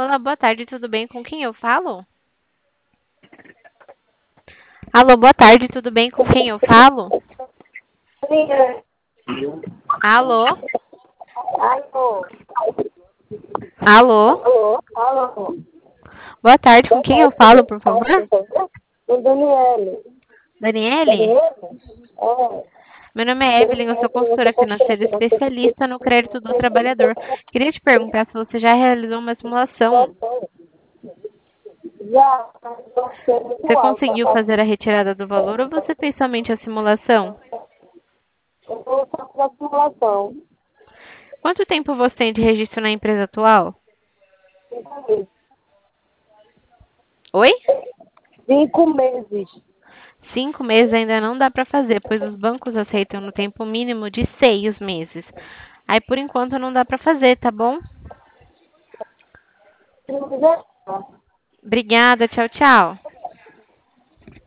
Olá, boa tarde, tudo bem? Com quem eu falo? Alô, boa tarde, tudo bem? Com quem eu falo? Alô? Alô, Alô? alô. Boa tarde, com Boa quem eu tarde, falo, tudo por bom, favor? por favor? O Daniele. Daniele? Daniele? É. Meu nome é Evelyn, eu sou consultora financeira especialista no crédito do trabalhador. Queria te perguntar se você já realizou uma simulação. Já, você é muito Você alta. conseguiu fazer a retirada do valor ou você fez somente a simulação? Eu vou fazer a simulação. Quanto tempo você tem de registro na empresa atual? Oi? 5 meses. 5 meses ainda não dá para fazer, pois os bancos aceitam no tempo mínimo de 6 meses. Aí, por enquanto, não dá para fazer, tá bom? Se não quiser, Obrigada, tchau, tchau.